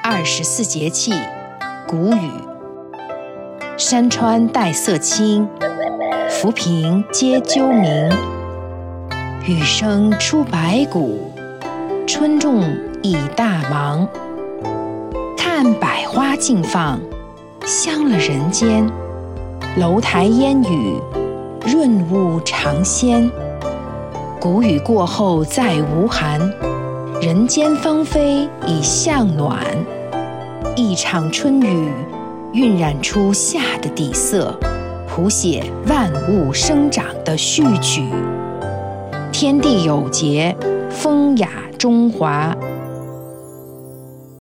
24节气，谷雨。山川带色青，浮萍皆啾鸣。雨声出白骨，春种已大忙。看百花竞放，香了人间。楼台烟雨，润物尝鲜。谷雨过后再无寒，人间芳菲已向暖。一场春雨，晕染出夏的底色，谱写万物生长的序曲。天地有节，风雅中华，